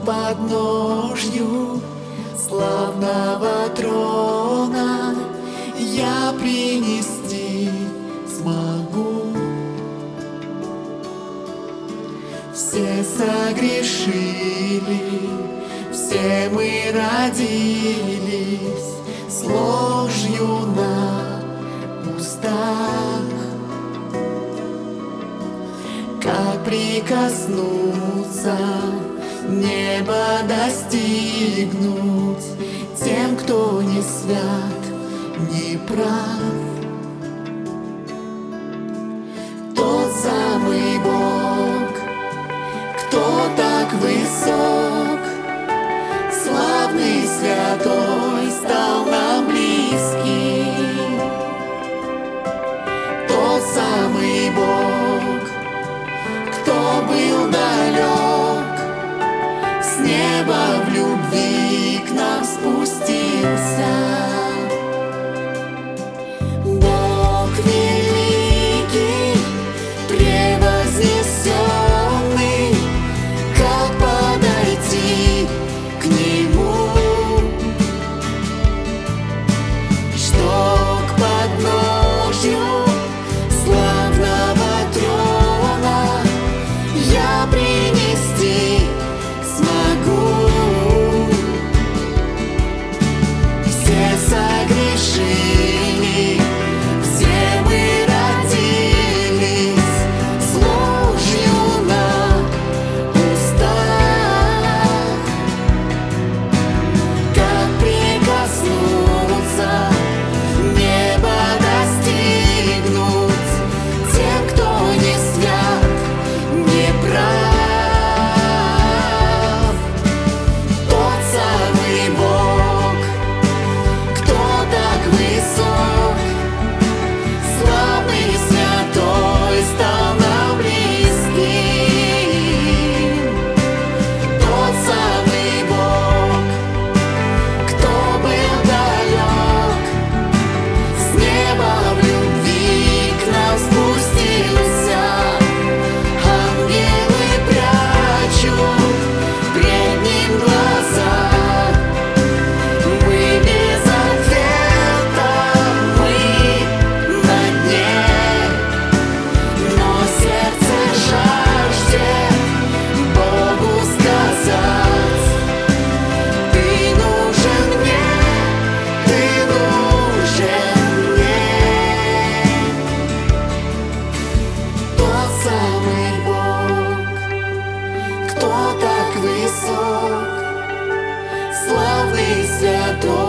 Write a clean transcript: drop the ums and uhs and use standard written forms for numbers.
подножью славного трона я принести смогу. Все согрешили, все мы родились с ложью на устах. Как прикоснуться, небо достигнуть тем, кто не свят, не прав. Тот самый Бог, кто так высок, славный, святой, стал нам близким. Тот самый Бог, кто был далек, с неба в любви к нам спустился. Бог великий, превознесенный, как подойти к Нему, что к подножью славного трона я принести смогу. Все согрешили, все мы родились с ложью на устах. Как прикоснуться, небо достигнуть тем, кто не свят, не прав. Тот самый Бог, кто так высок, славный, святой, стал нам близким. Тот самый Бог, кто был далек, с неба в любви к нам спустился. Ангелы прячут пред Ним глаза. Мы без ответа, мы на дне, но сердце жаждет Богу сказать: Ты нужен мне, Ты нужен мне. Тот самый Бог, кто так высок, славный, святой,